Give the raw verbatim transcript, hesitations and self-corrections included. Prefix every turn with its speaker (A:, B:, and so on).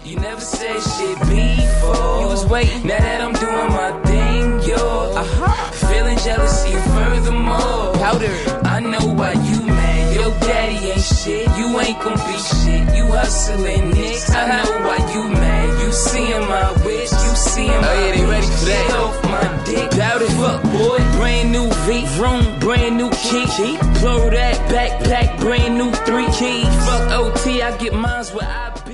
A: You never said shit before. You was waiting. Now that I'm doing my thing, yo. Uh-huh. Feeling jealousy furthermore. Powder. I know why you mad. Your daddy ain't shit. You ain't gon' be shit. You hustling nicks. I know why you mad. You seeing my wish. You seeing my. Oh yeah, they ready for that. Get off my dick. Powder. Fuck boy. Brand new V. Room. Brand new key. Blow that backpack. Brand new three keys. Fuck O T. I get mines where I.